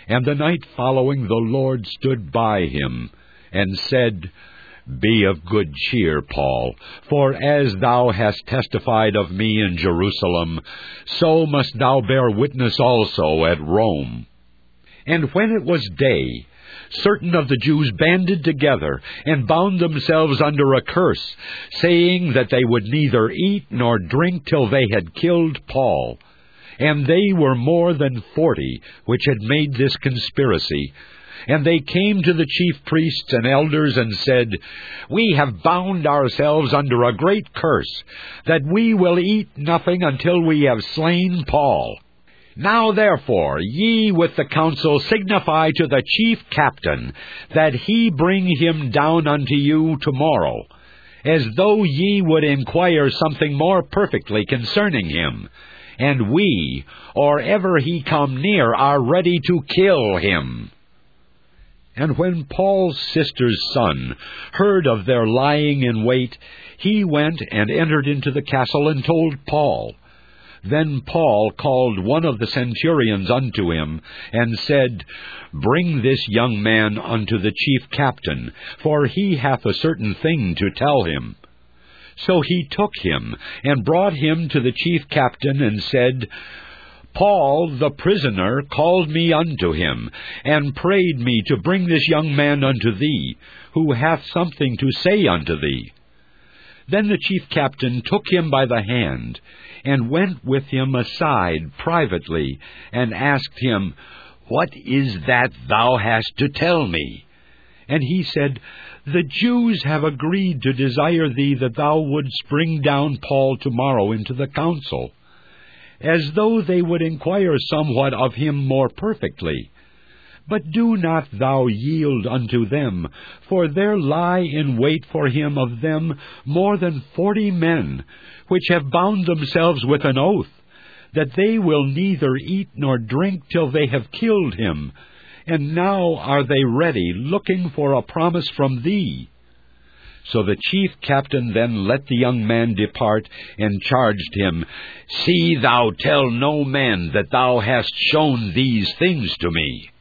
And the night following the Lord stood by him, and said, Be of good cheer, Paul, for as thou hast testified of me in Jerusalem, so must thou bear witness also at Rome. And when it was day, certain of the Jews banded together, and bound themselves under a curse, saying that they would neither eat nor drink till they had killed Paul. And they were more than 40 which had made this conspiracy. And they came to the chief priests and elders, and said, We have bound ourselves under a great curse, that we will eat nothing until we have slain Paul. Now therefore ye with the council signify to the chief captain, that he bring him down unto you tomorrow, as though ye would inquire something more perfectly concerning him. And we, or ever he come near, are ready to kill him. And when Paul's sister's son heard of their lying in wait, he went and entered into the castle and told Paul. Then Paul called one of the centurions unto him, and said, Bring this young man unto the chief captain, for he hath a certain thing to tell him. So he took him, and brought him to the chief captain, and said, Paul the prisoner called me unto him, and prayed me to bring this young man unto thee, who hath something to say unto thee. Then the chief captain took him by the hand, and went with him aside privately, and asked him, What is that thou hast to tell me? And he said, The Jews have agreed to desire thee that thou wouldst bring down Paul tomorrow into the council, as though they would inquire somewhat of him more perfectly. But do not thou yield unto them, for there lie in wait for him of them more than 40 men, which have bound themselves with an oath, that they will neither eat nor drink till they have killed him. And now are they ready, looking for a promise from thee. So the chief captain then let the young man depart, and charged him, See thou tell no man that thou hast shown these things to me.